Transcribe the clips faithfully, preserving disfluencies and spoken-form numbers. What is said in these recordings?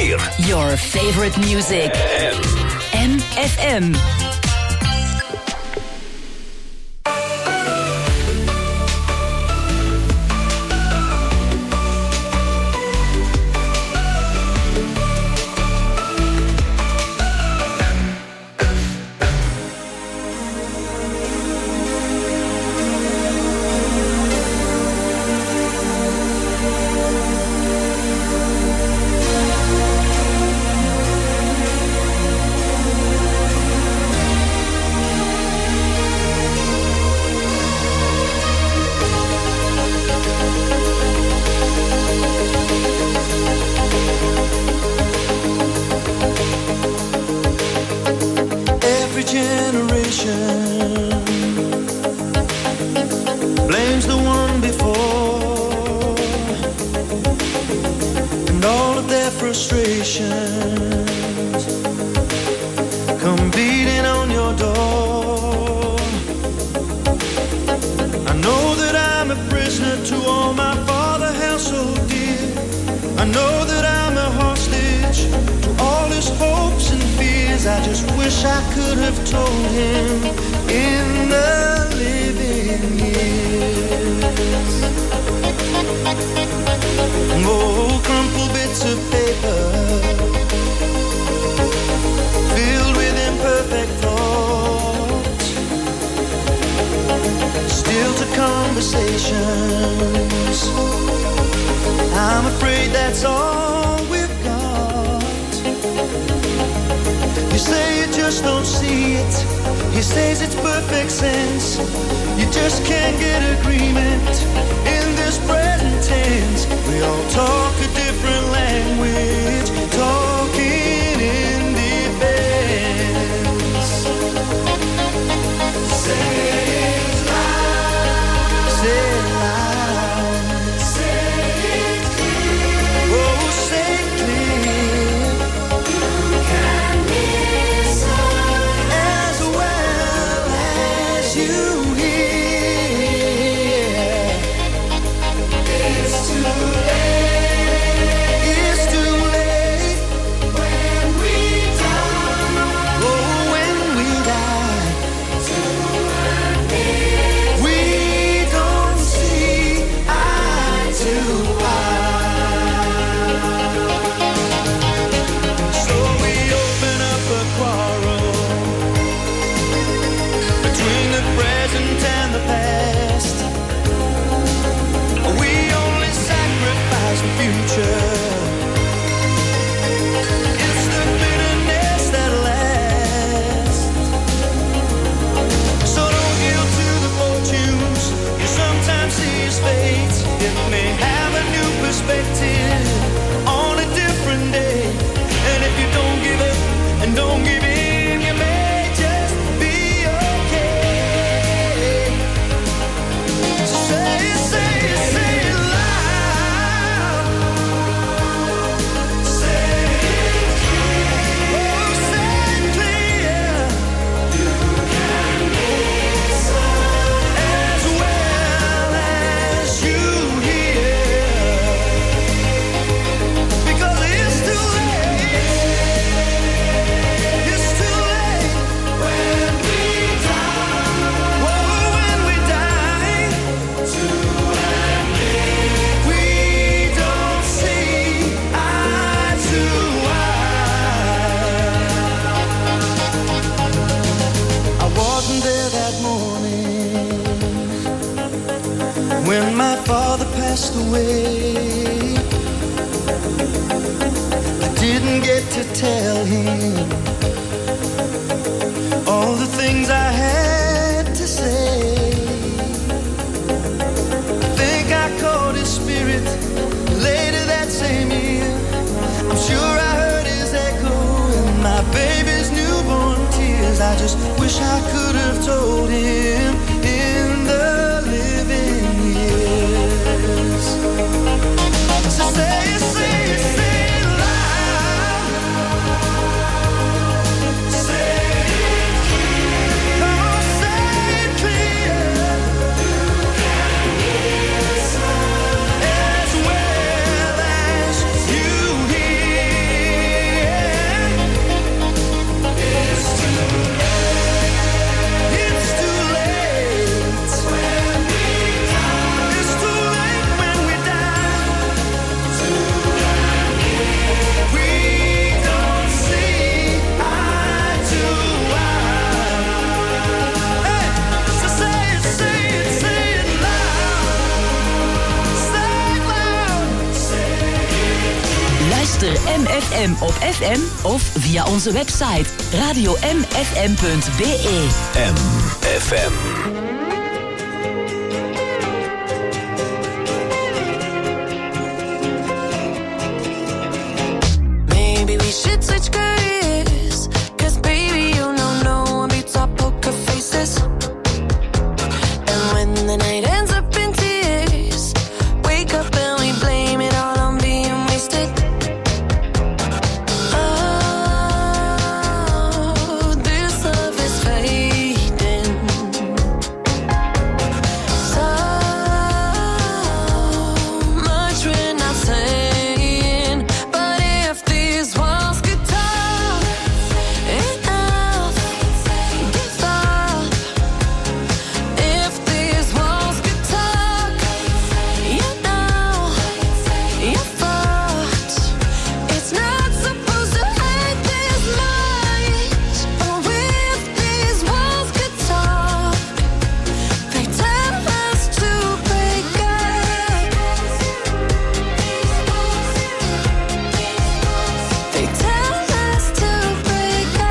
weer. Your favorite music. M F M. Luister M F M op F M of via onze website radio m f m punt b e. M F M. Maybe we should switch careers, 'cause baby you know no one beats our poker faces. And when the night ends up in tears, wake up and we blame it all on being wasted. Oh, this love is fading. So much we're not saying, but if these walls could talk, enough, give up. If these walls could talk, you know, you're fucked. It's not supposed to hurt this much. Oh, if these walls could talk, they tell us to break up. They tell us to break up.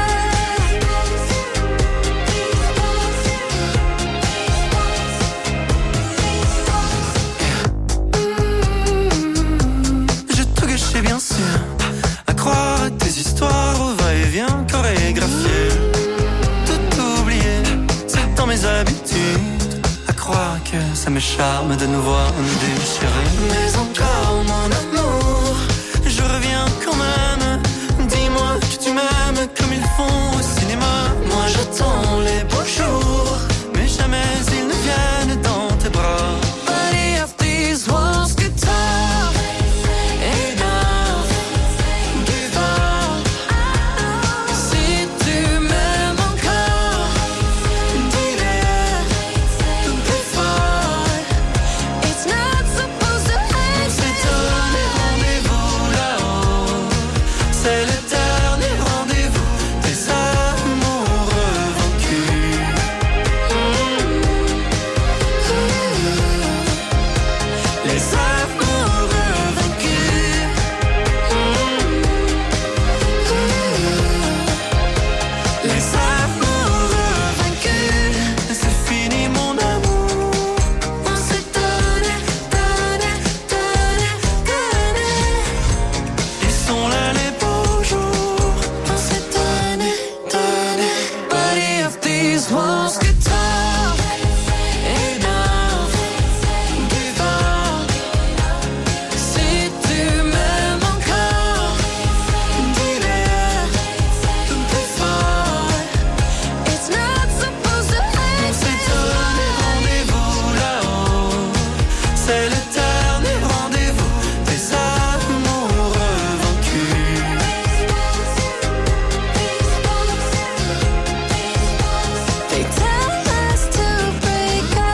J'ai tout gâché bien sûr, à croire à tes histoires au va-et-vient chorégraphié. Tout oublié, c'est dans mes habitudes, à croire que ça me charme de nous voir nous déchirer. Mais encore mon amour, je reviens quand même. Dis-moi que tu m'aimes comme ils font au cinéma. Moi j'attends les beaux jours, mais jamais ils ne viennent dans tes bras. But if these walls could talk, enough, give up. Si tu m'aimes encore, dis-le plus fort. It's not supposed to hurt. C'est donné rendez-vous là-haut, c'est le dernier rendez-vous des amoureux vaincus. Les amoureux vaincus. Les amoureux vaincus. C'est fini mon amour. On s'est donné, donné, donné, donné. Ils sont là les beaux jours. On s'est donné, donné. But if these walls could talk, enough, give up. Si tu m'aimes encore, dis-le plus fort. It's not supposed to hurt. C'est donné rendez-vous là-haut, c'est le dernier rendez-vous des amoureux vaincus. They tell us to break up.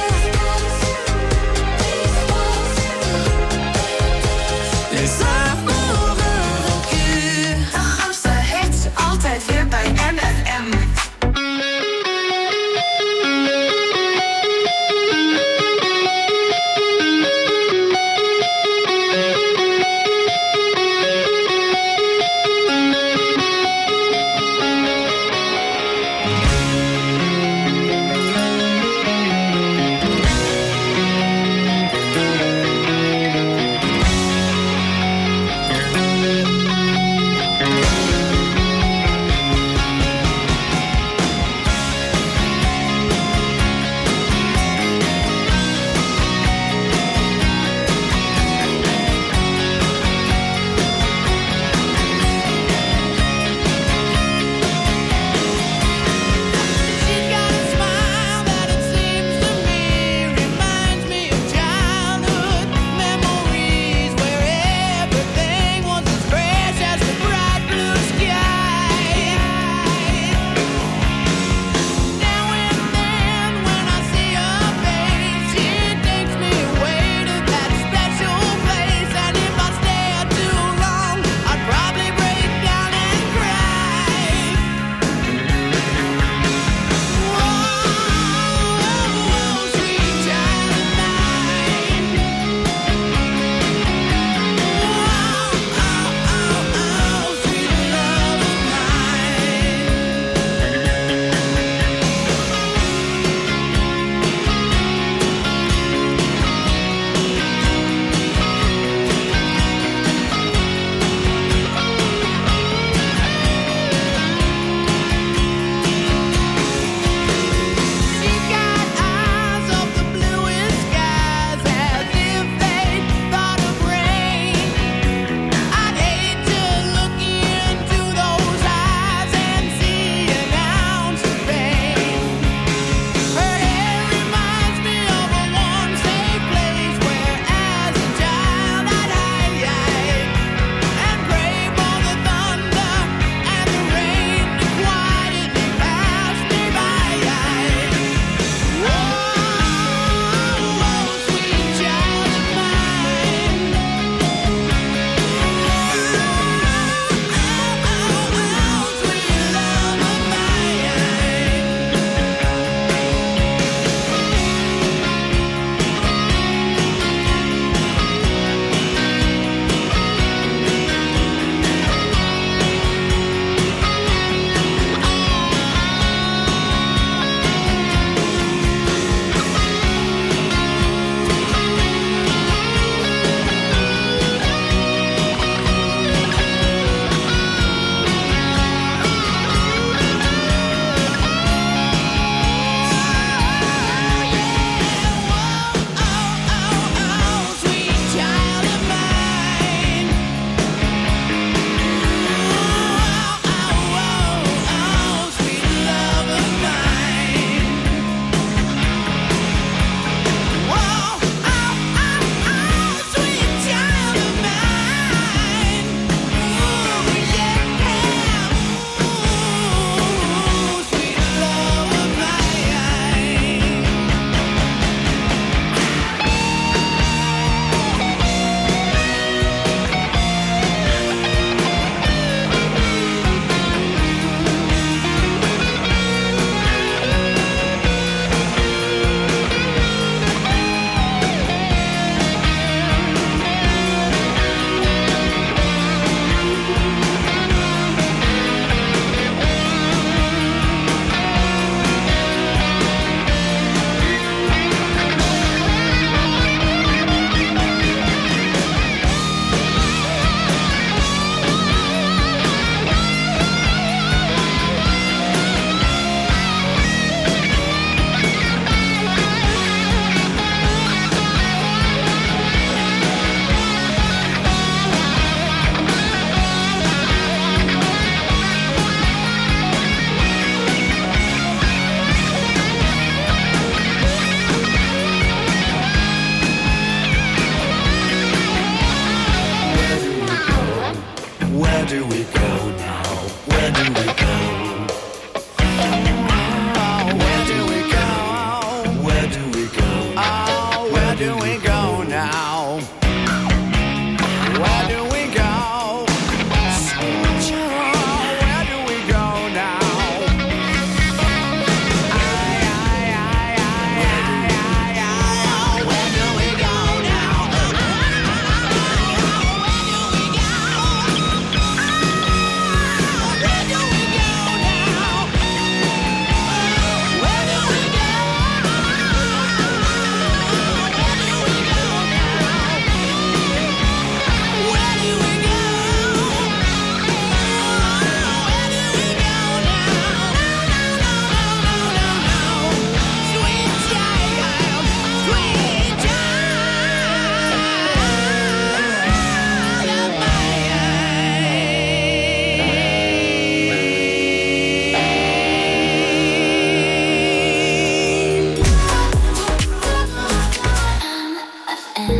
Les amoureux vaincus. De grootste hits, altijd weer bij M F M.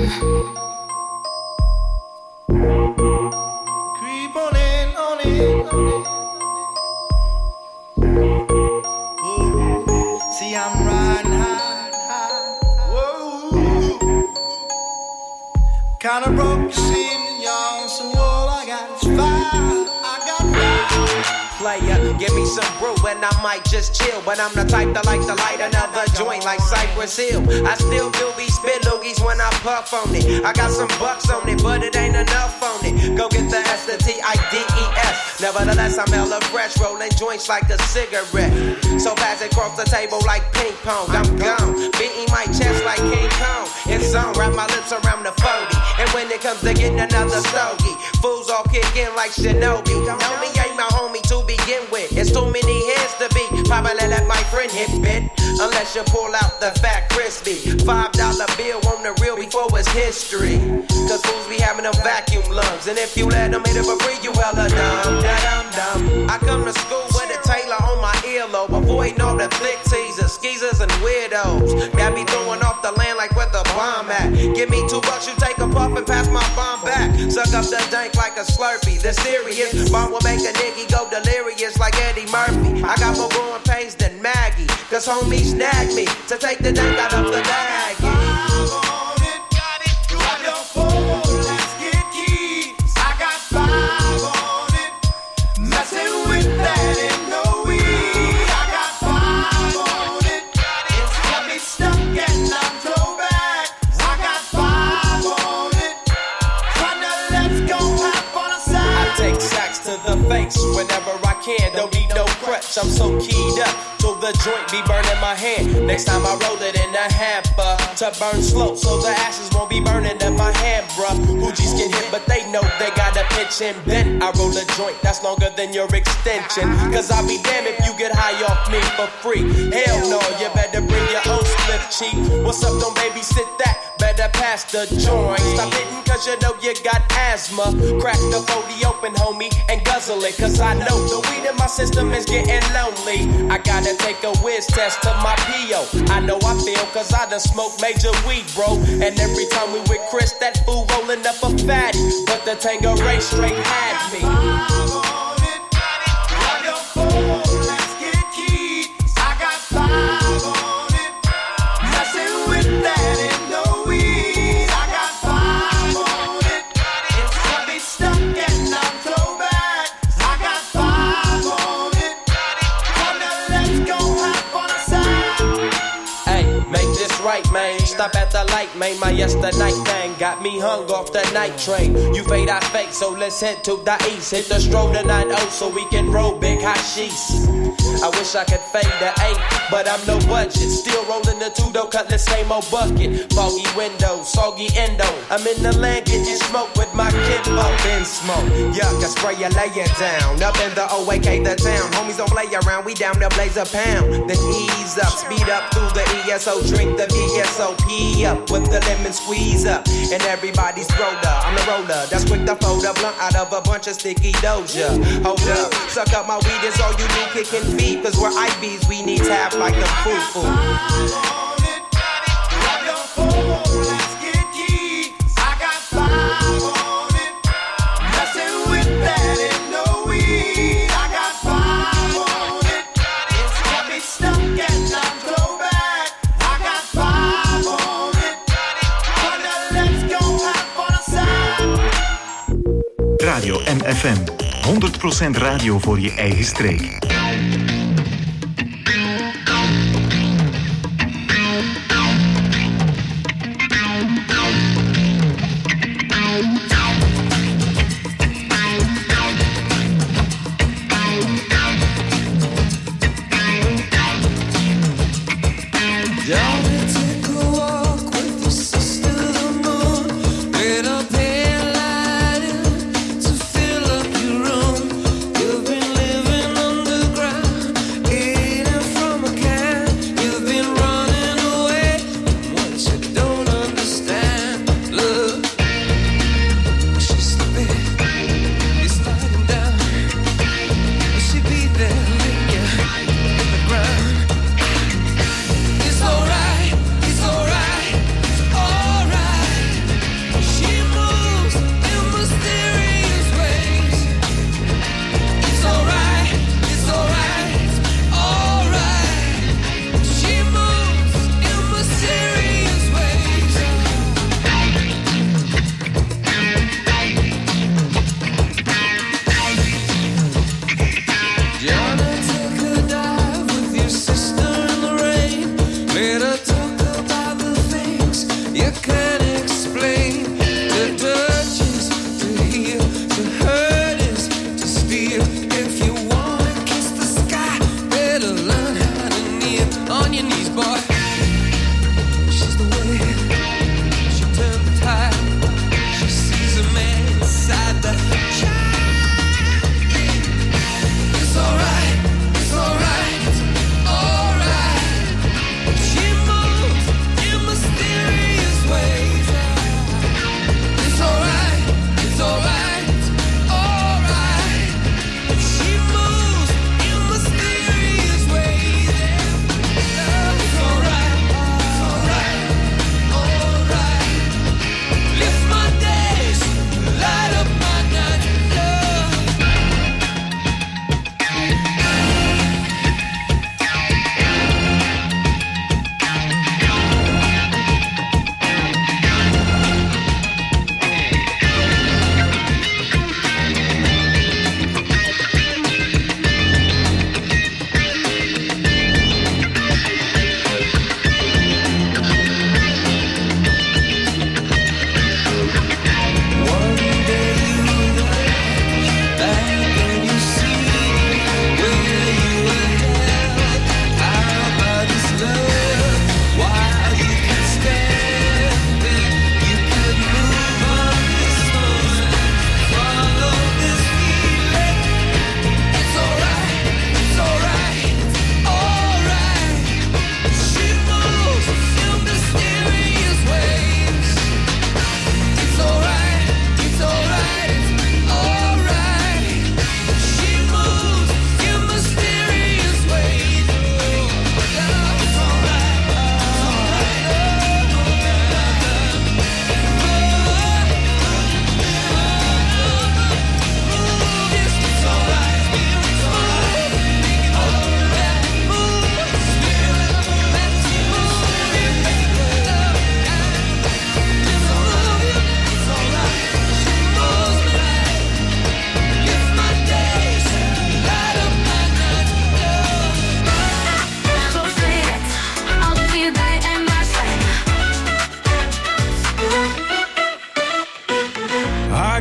Creep on in, on in, on in. Ooh. See, I'm riding high, high. Whoa. Kinda broke, seeing y'all, so all I got is fire. I got fire. Player, give me some brew and I might just chill. But I'm the type that like to light another joint like Cypress Hill. I still do be spit loogies when I puff on it. I got some bucks on it, but it ain't enough on it. Go get the S, the T I D E S. Nevertheless, I'm hella fresh, rolling joints like a cigarette. So pass it across the table like ping pong. I'm gone, beating my chest like King Kong. It's on, wrap my lips around the forty. And when it comes to getting another stogie, fools all kick in like Shinobi. Know me ain't my homie to begin with. It's too many hands to be. Probably let my friend hit bit. Unless you pull out the fat crispy five dollar bill on the real before it's history. Cause fools be having them vacuum lungs. And if you let them hit it for free, you hella dumb, da-dum dumb. I come to school with a Taylor on my earlobe, avoiding all the flick teasers, skeezers and weirdos. Got me throwing off the land like where the bomb at. Give me two bucks, you take a puff and pass my bomb back. Suck up the dank like a Slurpee. The serious bomb will make a nigga go delirious like Eddie Murphy. I got more growing pains than Maggie, cause homie snagged me to take the dank out of the bag. Whenever I can, don't need no crutch. I'm so keyed up, so the joint be burning my hand. Next time I roll it in a hamper to burn slow, so the ashes won't be burning in my hand, bruh. Hoogies get hit, but they know they gotta pitch and bend. I roll a joint that's longer than your extension. Cause I'll be damned if you get high off me for free. Hell no, you better bring your own split, cheap. What's up, don't babysit that? Better pass the joint. Stop hitting cause you know you got asthma. Crack the forty open, homie, and guzzle it. Cause I know the weed in my system is getting lonely. I gotta take a whiz test to my P O. I know I feel cause I done smoked major weed, bro. And every time we with Chris, that fool rolling up a fatty. But the Tangeray straight had me. Man, stop at the light, man. My yesterday night thing got me hung off the night train. You fade, I fake, so let's head to the east. Hit the stroll to nine oh so we can roll big hot sheets. I wish I could fade the eight, but I'm no budget. Still rolling the two though, cut the same old bucket. Foggy window, soggy endo. I'm in the land getting smoke with my Kimbo. Been smoke, yuck, I spray you, lay it down. Up in the O A K, the town. Homies don't play around, we down there blaze a pound. Then ease up, speed up through the E S O, drink the V S O P up with the lemon squeeze up. And everybody's roller, I'm the roller. That's quick to fold a blunt out of a bunch of sticky doja. Hold up, suck up my weed, is all you do, kicking feet. Cause we're I Bs, we need tap like a foo-foo. Radio M F M. honderd procent radio voor je eigen streek. Underground.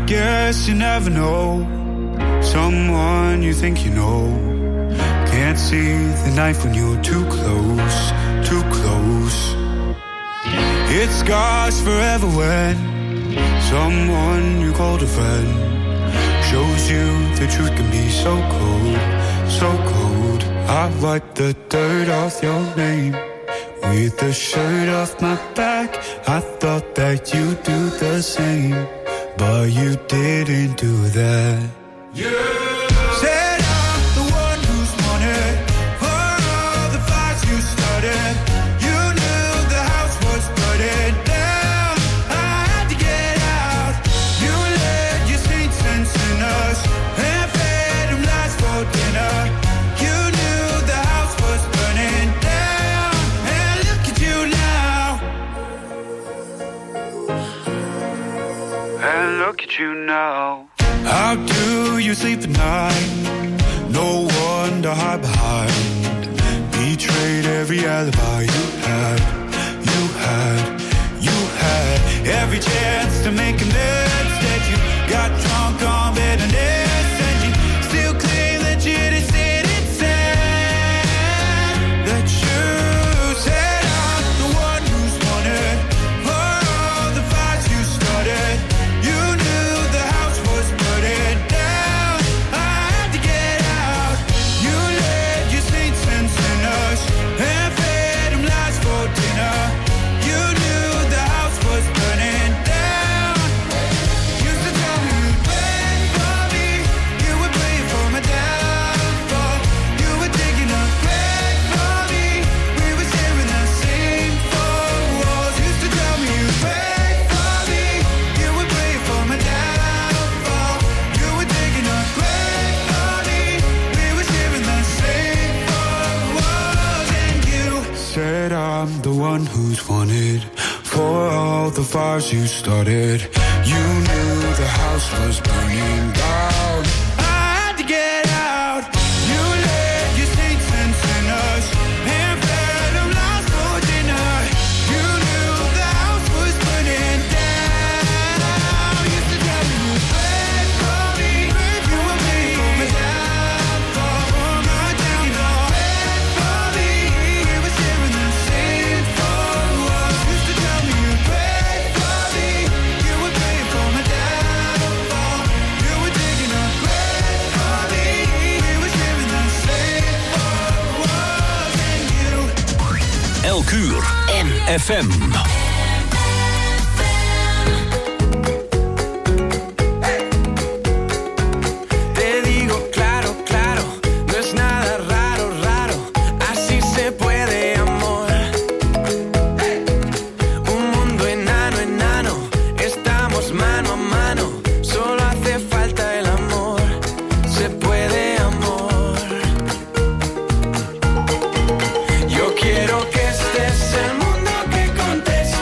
guess you never know someone you think you know. Can't see the knife when you're too close, too close. It scars forever when someone you called a friend shows you the truth can be so cold, so cold. I wipe the dirt off your name with the shirt off my back. I thought that you'd do the same, but you didn't do that. Yeah. Said I'm the one who's wanted for all the fights you started. You knew the house was burning down. I had to get out. You led your saints and sinners and fed them lies for dinner. You knew the house was burning down. And look at you now. And look at you now. How do you sleep at night? No one to hide behind. Betrayed every alibi you had, you had, you had. Every chance to make amends. Instead you got drunk on bitterness, and you still claim that you just didn't say that you said I'm the one who's wanted for all the fights you started. You knew the house was burning down. I had to get out. You led your saints and sinners and fed them lies for dinner. You knew the house was burning down. Used to tell me you'd pray for me. You would pray for my downfall. You were digging a grave for me. We were sharing the same four walls. Used to tell me you'd pray for me. You would pray for my downfall. You were digging a grave for me. We were sharing the same four walls. And you said I'm the one who's wanted for all the fires you started. You knew the house was burning down. I had to get out. You led your saints and sinners and fed them lies for dinner. You knew the house was burning down. Used to tell me you'd pray for me. You would pray for my downfall, for my downfall. Pray for me. We were sharing the same four walls. Used to tell me you'd pray for me. You would pray for my downfall. You were digging a grave for me. We were sharing the same four walls. And you Elk uur M F M. Te digo claro, claro, no es nada raro, raro, así se puede, amor. Un mundo enano, enano, estamos mano a mano, solo hace falta el amor, se puede, amor. Yo quiero que este es el mundo que conteste.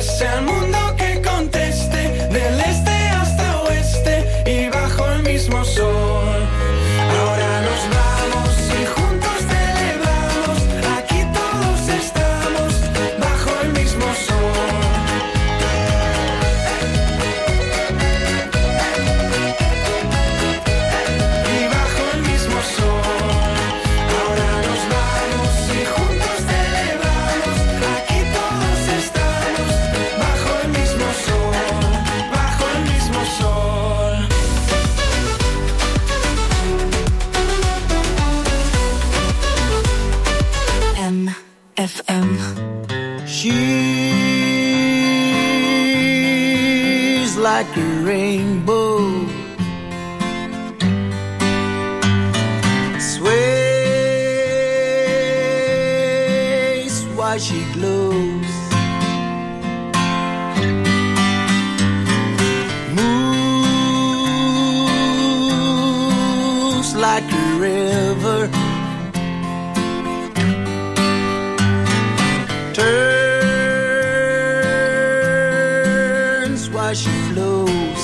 es el mundo que conteste, del este hasta oeste y bajo el mismo sol. Ahora nos vamos y juntos celebramos, aquí todos estamos bajo el mismo sol. Y bajo el mismo sol. Ahora nos vamos y juntos celebramos, aquí todos estamos bajo el mismo sol, bajo el mismo sol. M F M. She's like a rainbow, sways while she glows, moves like a river, turns while she flows.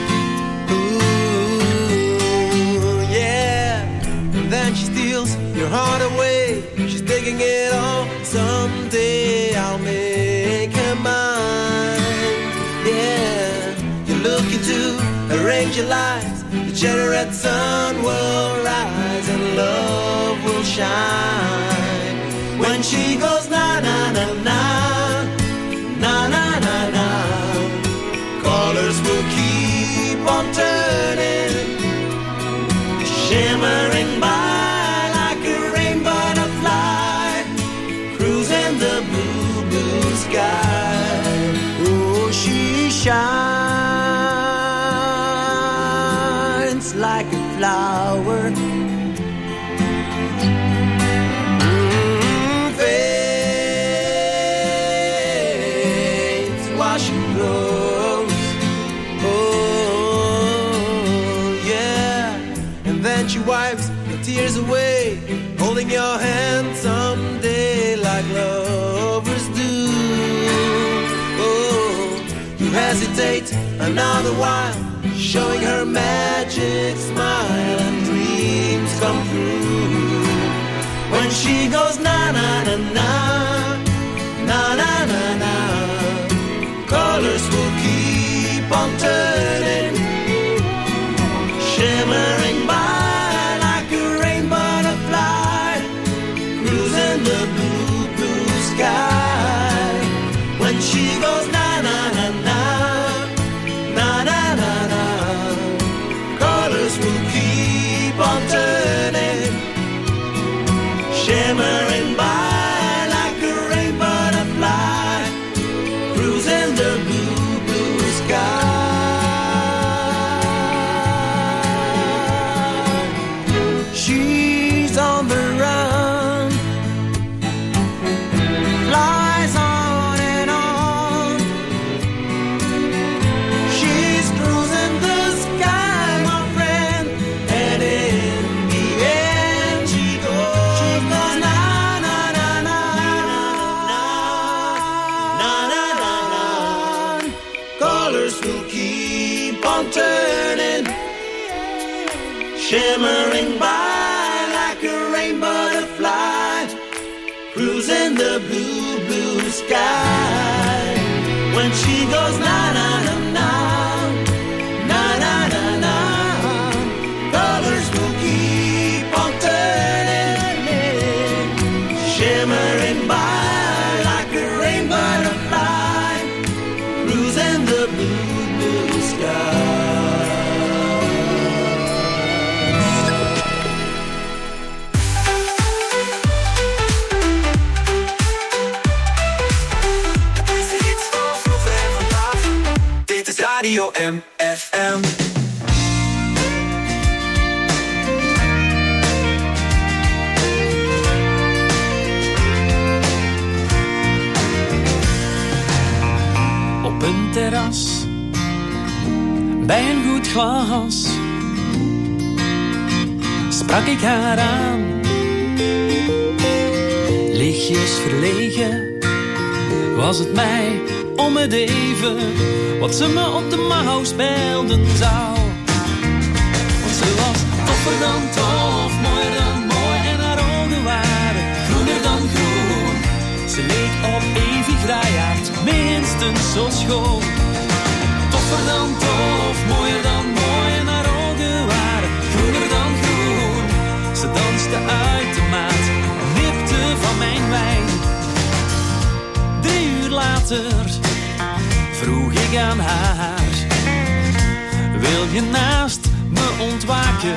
Ooh, yeah. And then she steals your heart away. She's taking it all. Someday I'll make her mine. Yeah. You're looking to arrange your lives. The generate sun will rise and love will shine. When she goes na na na na, na na na na, colors will keep on turning, shimmering by like a rain butterfly, cruising the blue, blue sky. Oh, she shines like a flower, Mm, fades while she grows. Oh, yeah. And then she wipes the tears away, holding your hand someday like lovers do. Oh, you hesitate another while, showing her magic smile and dreams come true. When she goes na na na na, na na na na, colors will keep on turning, shimmering by like a rain butterfly, cruising the blue, blue sky. When she goes na na na na, na na na na, colors will keep on turning, shimmering by like a rain butterfly, cruising the blue, blue sky. she's on the run, flies on and on. She's cruising the sky, my friend, and in the end she goes, she goes na na na na na Na na na na, colors will keep on turning, shimmering by like a rain butterfly, cruising the blue, blue sky. When she goes na na na na, na na na na, colors will keep on turning, shimmering by like a rain butterfly, cruising the blue, blue sky. Radio M F M. Op een terras, bij een goed glas, sprak ik haar aan. Lichtjes verlegen, was het mij om het even wat ze me op de mouw spelden zou. Want ze was toffer dan tof, mooier dan mooi en haar ogen waren groener dan groen. Ze leek op Evie Graaiaert, minstens zo schoon. Toffer dan tof, mooier dan mooi en haar ogen waren groener dan groen. Ze danste uit de maat en nipte van mijn wijn. Drie uur later vroeg ik aan haar: wil je naast me ontwaken?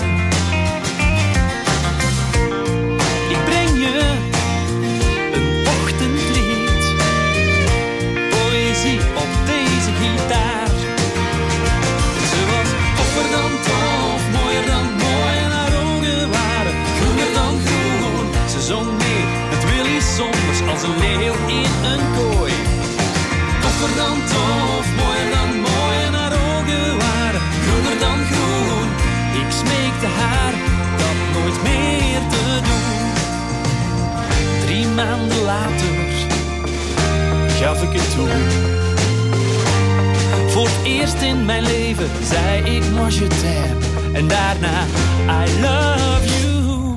Ik breng je een ochtendlied, poëzie op deze gitaar. Ze was toffer dan tof, mooier dan mooi en haar ogen waren groener dan groen. Ze zong mee met Willy Sommers als een leeuw in een kooi. Toffer dan tof, mooier dan mooi en haar ogen waren groener dan groen. Ik smeekte haar dat nooit meer te doen. Drie maanden later gaf ik het toe. Voor het eerst in mijn leven zei ik moi je t'aime en daarna I love you.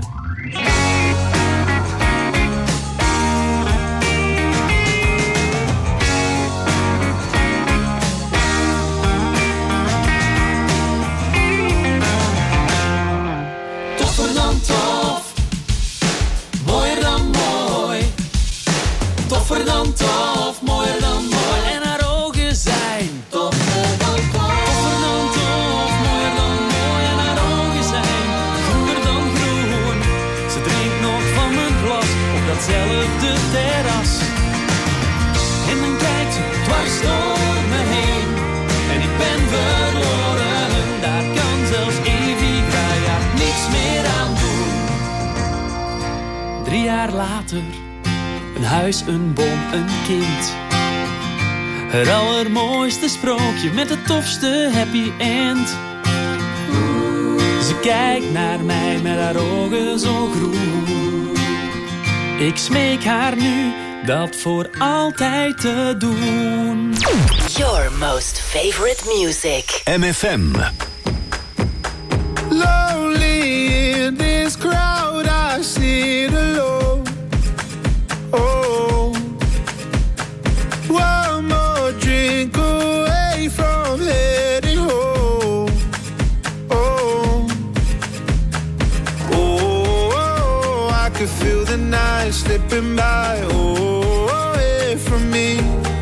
Toffer dan tof, mooier dan mooi. Toffer dan tof, mooier dan mooi en haar ogen zijn toffer dan tof. Toffer dan tof, mooier dan mooi en haar ogen zijn groener dan groen. Ze drinkt nog van mijn glas op datzelfde terras. En dan kijkt ze dwars door me heen en ik ben verloren. Daar kan zelfs Evie Graaiaert niks meer aan doen. Drie jaar later, een huis, een boom, een kind. Het allermooiste sprookje met het tofste happy end. Ze kijkt naar mij met haar ogen zo groen. Ik smeek haar nu dat voor altijd te doen. Your most favorite music. M F M. Lonely in this crowd, I sit alone. Oh, one more drink away from heading home. Oh, oh, oh, I could feel the night slipping by. Oh, away from me.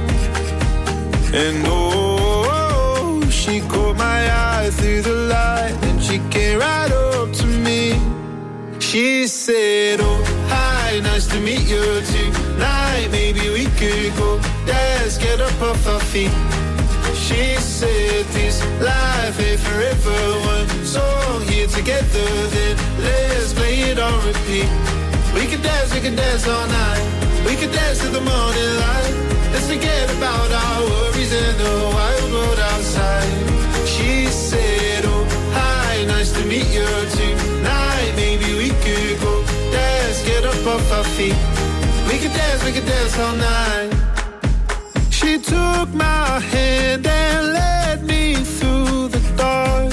And oh, she caught my eye through the light, and she came right up to me. She said, oh, hi, nice to meet you tonight. Maybe we could go dance, get up off our feet. She said, this life ain't forever. One song here together, then let's play it on repeat. We could dance, we could dance all night. We could dance to the morning light. Let's forget about our worries in the wild world outside. She said, oh, hi, nice to meet you tonight. Maybe we could go dance, get up off our feet. We could dance, we could dance all night. She took my hand and led me through the dark.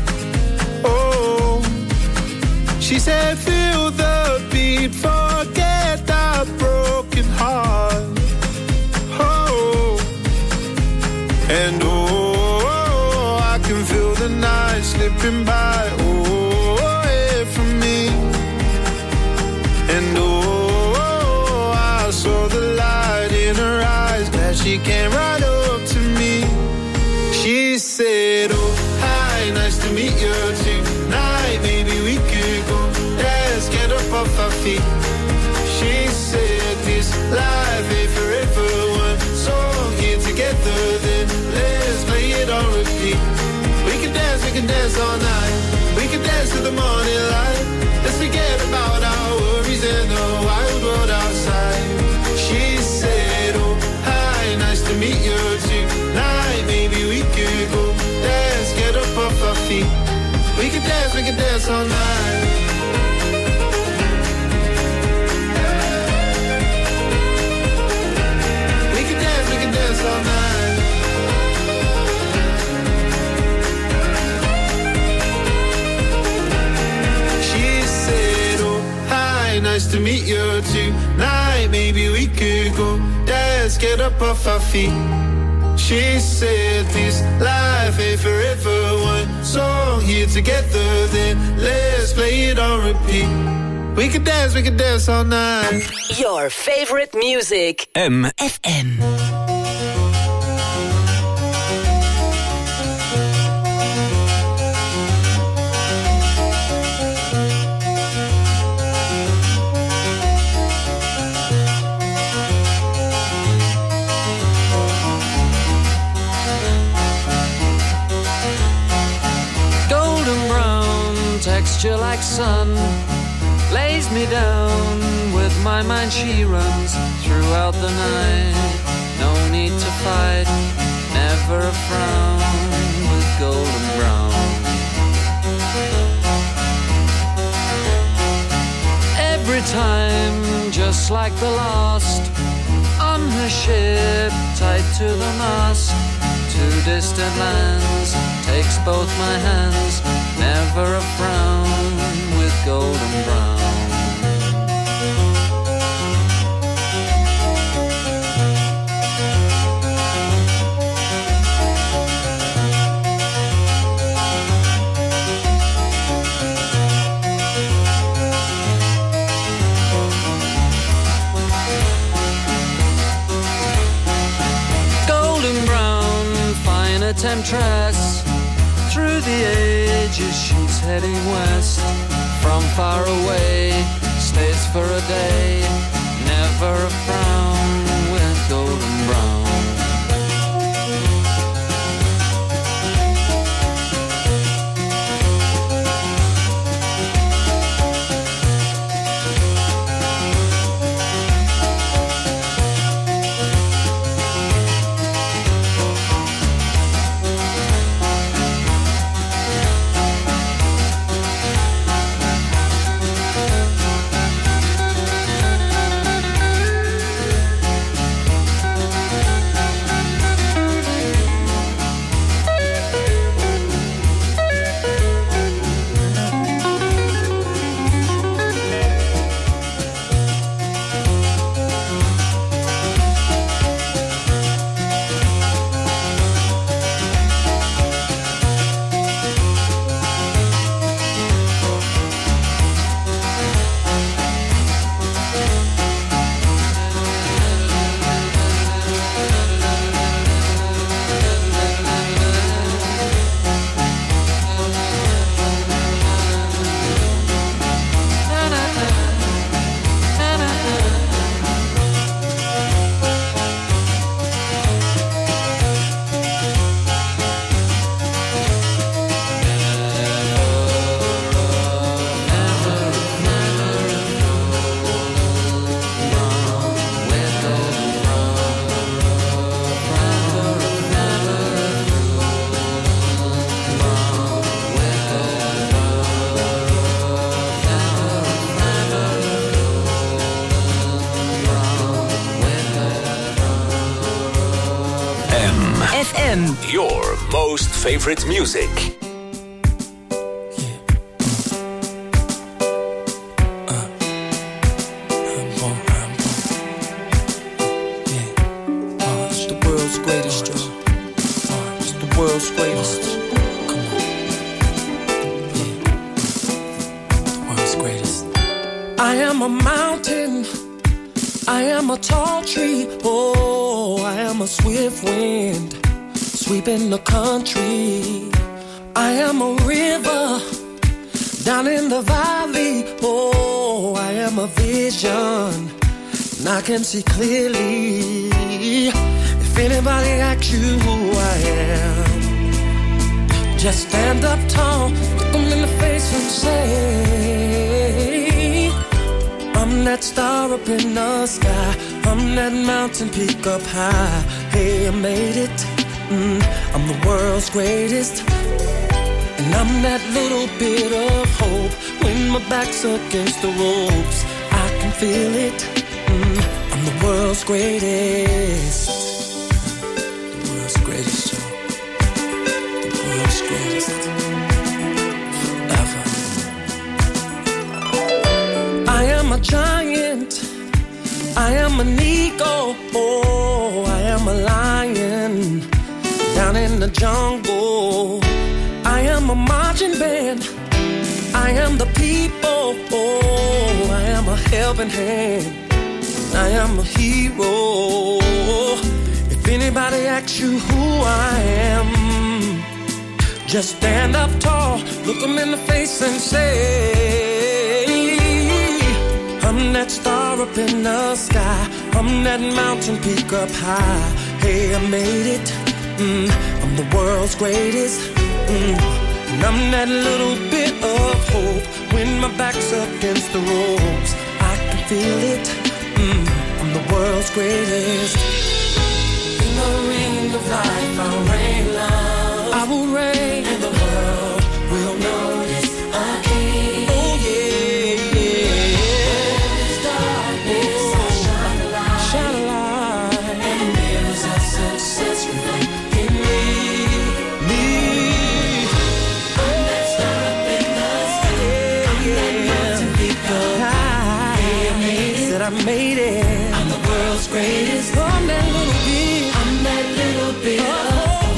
Oh, she said, feel the beat, forget that broken heart. Oh, and oh, I can feel the night slipping by. Oh, away from me. And oh, I saw the light in her eyes. Glad she came right up to me. She said, oh, hi, nice to meet you tonight. Maybe we could go dance, get up off our feet. She said, this life ain't forever. One song here together, then let's play it on repeat. We can dance, we can dance all night. We can dance to the morning light. Let's forget about our worries in the wild world outside. She said, oh, hi, nice to meet you tonight. Maybe we could go dance, get up off our feet. We can dance, we can dance all night. We can dance, we can dance all night. to meet you tonight. Maybe we could go dance, get up off our feet. She said this life ain't forever. One song here together, then let's play it on repeat. We could dance, we could dance all night. Your favorite music. M F M. Texture like sun lays me down. With my mind she runs throughout the night. No need to fight, never a frown. With golden brown, every time just like the last. On her ship tied to the mast, to distant lands takes both my hands. Never a frown with golden brown. Golden brown, fine a temptress. Through the ages she's heading west. From far away, stays for a day. Never a frown with golden brown. F M. Your most favorite music. I am a mountain, I am a tall tree, oh, I am a swift wind, sweeping the country. I am a river, down in the valley, oh, I am a vision, and I can see clearly. If anybody asks you who I am, just stand up tall, look them in the face and say, I'm that star up in the sky, I'm that mountain peak up high. Hey, I made it, mm, I'm the world's greatest. And I'm that little bit of hope when my back's against the ropes. I can feel it, mm, I'm the world's greatest. The world's greatest, yo. The world's greatest. Forever. I am a giant, I am an eagle, oh, I am a lion down in the jungle. I am a marching band, I am the people, oh, I am a helping hand, I am a hero. If anybody asks you who I am, just stand up tall, look them in the face and say, I'm that star up in the sky, I'm that mountain peak up high. Hey, I made it, mm, I'm the world's greatest, mm, and I'm that little bit of hope when my back's against the ropes. I can feel it, mm, I'm the world's greatest. In the ring of life, I'll reign love, I will reign, and the world will notice a king. Oh yeah, yeah. There's darkness, oh, I shine a light, shine a light, and mirrors of success reflect in me, me. I'm that star up in the sky, yeah, I'm that mountain peak up high. Yeah, I made it, said I made it. I'm the world's greatest. I'm that little bit, I'm that little bit. Oh,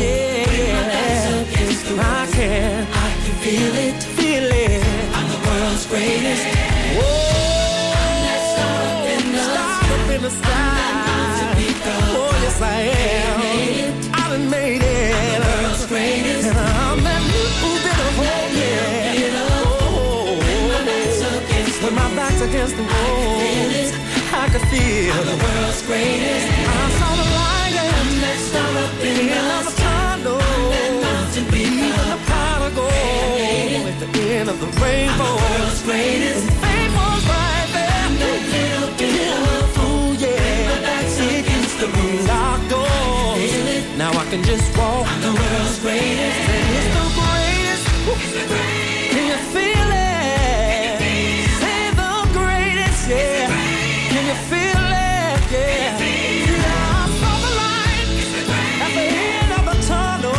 I can, I can feel it, feel it. I'm the world's greatest. Whoa, I'm that star up in the star up in the sky. Oh, yes I am. I done made it. I'm the world's greatest. And I'm that little bit of hope, yeah. Oh, when my back's against the wall, I can feel I'm the world's greatest. I saw the light and I'm that star up in the sky. Even the prodigal at the end of the rainbow, the world's greatest. And fame was right there. I'm that little bit of fool, yeah. My back's against the room, locked doors. Now I can just walk. I'm the world's greatest. And it's the greatest. It's the greatest. Can you feel it? Say the greatest, yeah. Can you feel it? Yeah. Yeah, I saw the light at the end of the tunnel.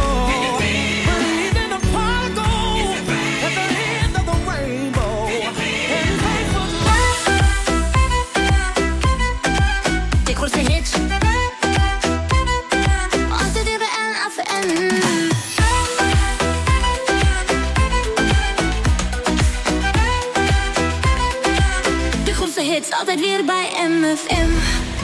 Altijd weer bij M F M.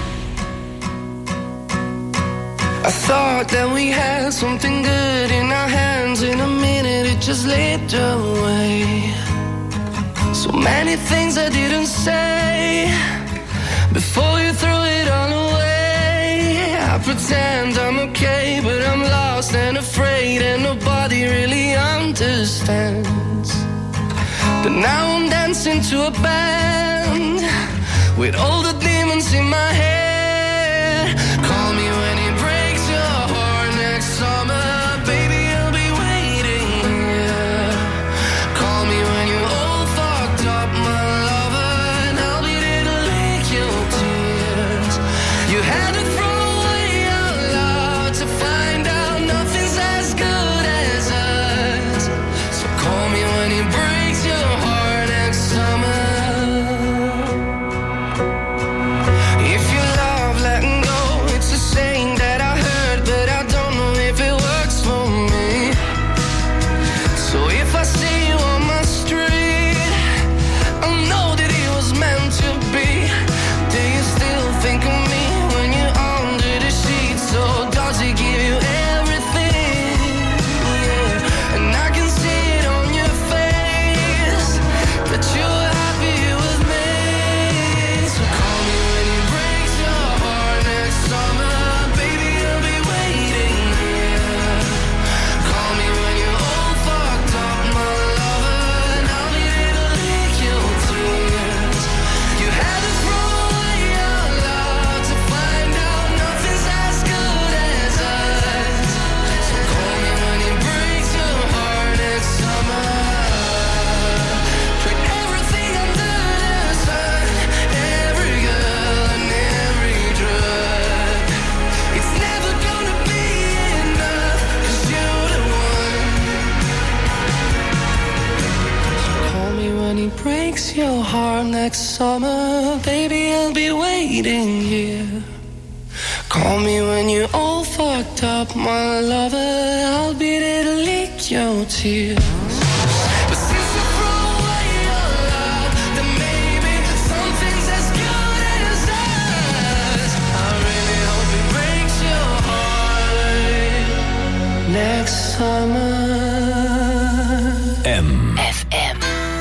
I thought that we had something good in our hands. In a minute it just slipped away. So many things I didn't say before you threw it all away. I pretend I'm okay, but I'm lost and afraid, and nobody really understands. But now I'm dancing to a band with all the demons in my head. Call me when it breaks your heart next summer, baby, I'll be waiting here. Call me when you're all fucked up, my lover, and I'll be there to lick your tears. You had to throw away out loud to find out nothing's as good as us. So call me when it breaks your heart next summer. If you your heart next summer, baby, I'll be waiting here. Call me when you're all fucked up, my lover, I'll be there to lick your tears. But since you throw away your love, then maybe something's as good as us. I really hope it breaks your heart next summer. M. F M.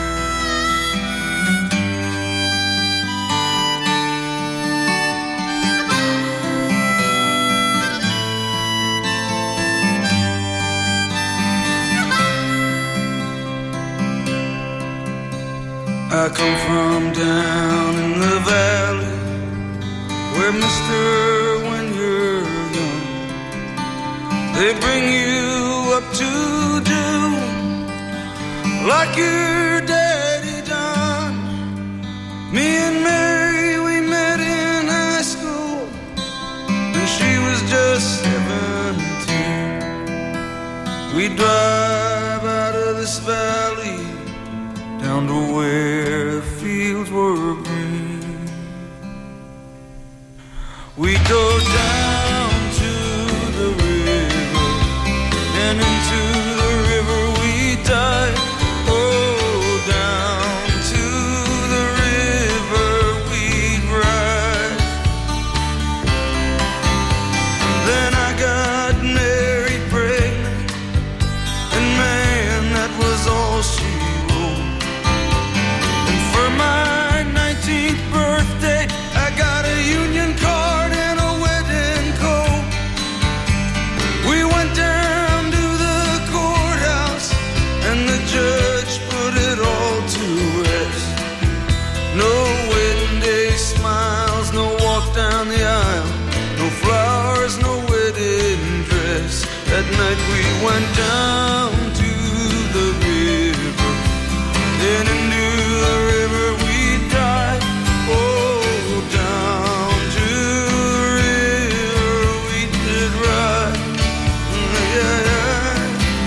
I come from down in the valley, where mister, when you're young, they bring you up to do like your daddy done. Me and Mary, we met in high school, and she was just seventeen. We drive out of this valley down to where the fields were green. We go down to the river, and into the river we dive. Oh, down to the river we'd ride. Then I got married, pregnant, and man, that was all she my nineteenth birthday, I got a union card and a wedding coat. We went down to the courthouse, and the judge put it all to rest. No wedding day smiles, no walk down the aisle, no flowers, no wedding dress. That night we went down to the river, then into the river we dive. Oh, down to the river we did ride. Yeah, yeah.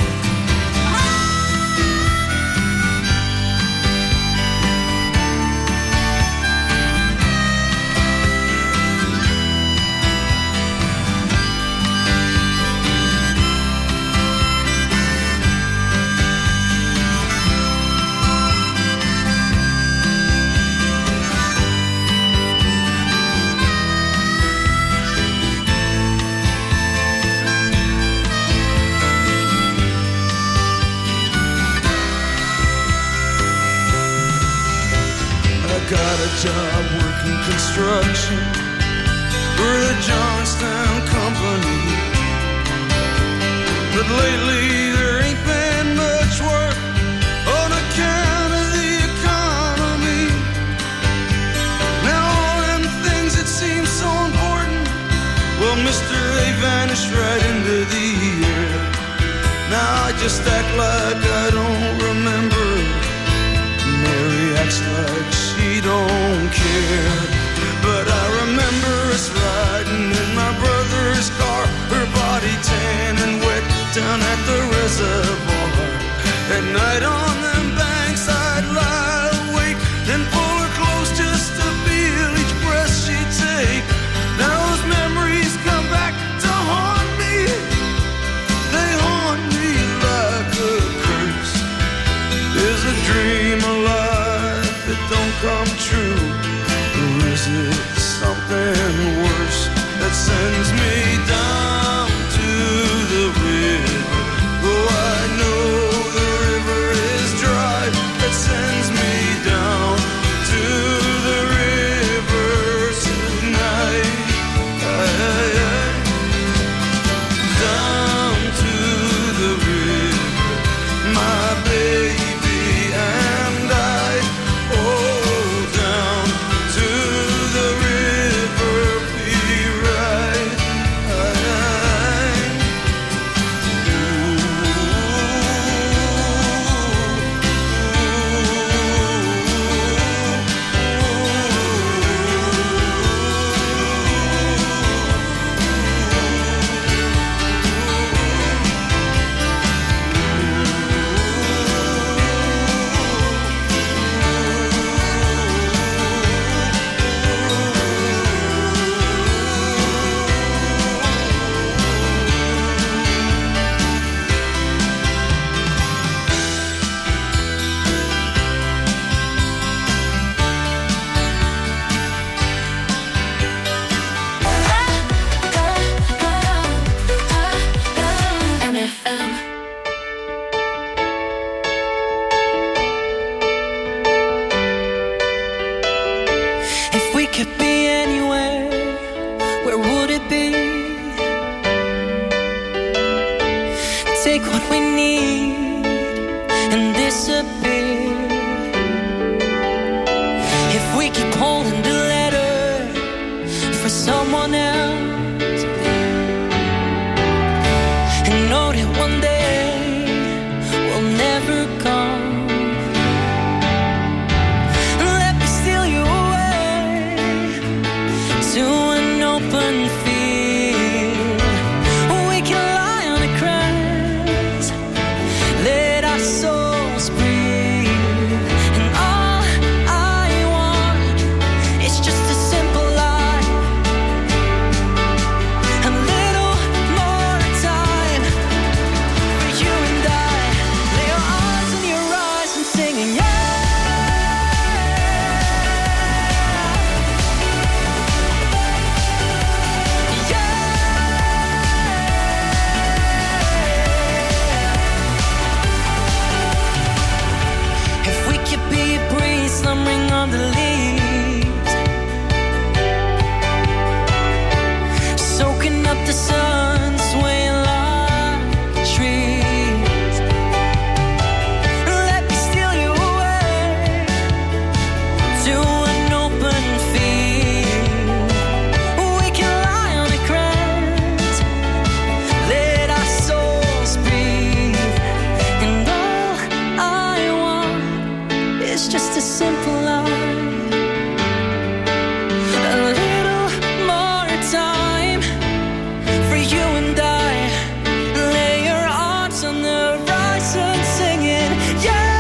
Got a job working construction for the Johnstown Company, but lately there ain't been much work on account of the economy. Now all them things that seem so important, well, mister, they vanish right into the air. Now I just act like I don't remember. Mary acts like she don't care, but I remember us riding in my brother's car, her body tan and wet down at the reservoir. At night on them banks I'd lie awake, then pull her close just to feel each breath she'd take. Now those memories come back to haunt me, they haunt me like a curse. Is a dream alive that don't come true, or is it something worse that sends me down to the river? Oh, I know the river is take what we need and disappear. If we keep holding the letter for someone else, and know that one day will never come. Let me steal you away to an open field. We can lie on the grass, let our souls breathe. And all I want is just a simple life, a little more time for you and I. Lay your arms in your eyes and singing, yeah. If we could be a breeze slumbering on the leaves, soaking up the sun, swaying like trees. Let me steal you away to an open field. We can lie on the grass, let our souls breathe. And all I want is just a simple life, a little more time for you and I. Lay your arms on the horizon, singing, yeah.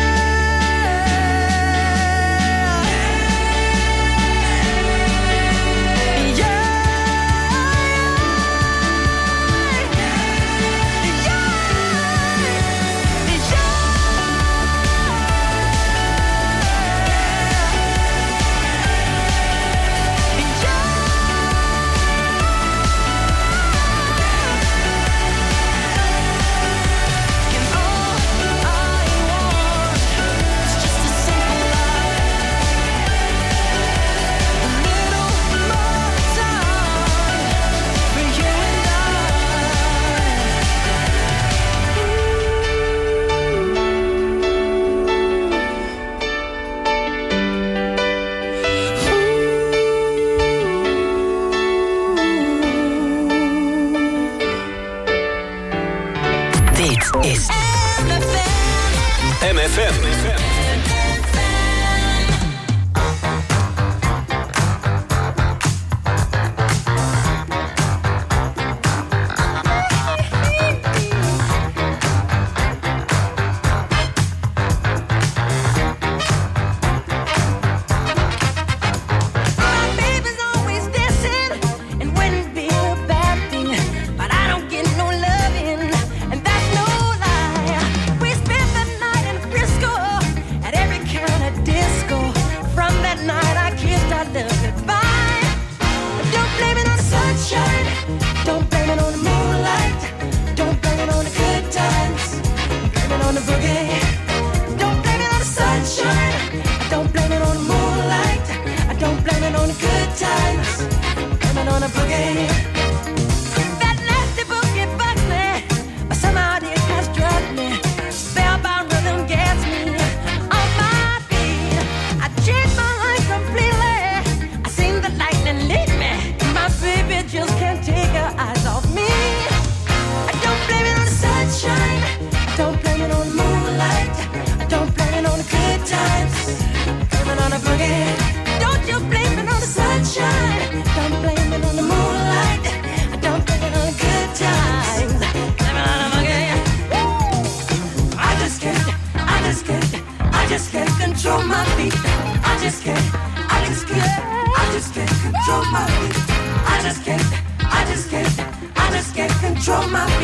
Dit is M F M. baby's always dancing and wouldn't be a bad thing, but I don't get no loving, and that's no lie. We spent the night in Frisco at every kind of disco. From that night I kissed our love goodbye. Don't blame it on the sunshine, don't blame it on the moonlight, don't blame it on the good times, blame it on the boogie. Don't blame it on the sunshine, don't blame it on the moonlight, I don't blame it on the good times, blame it on the boogie. That nasty boogie bugs me, but somehow it has drugged me. Spellbound rhythm gets me on my feet. I changed my life completely, I seen the lightning lead me. My baby just can't take her eyes off me. I don't blame it on the sunshine, I don't blame it on the moonlight, I don't blame it on the good times, blame it on the boogie. Don't you blame it on the sunshine, don't blame it on the moonlight, I don't blame it on the good times, blame it on the boogie. Woo! I just can't, I just can't, I just can't control my feet. I just can't, I just can't, I just can't control my feet. I just can't, I just can't, I just can't control my feet.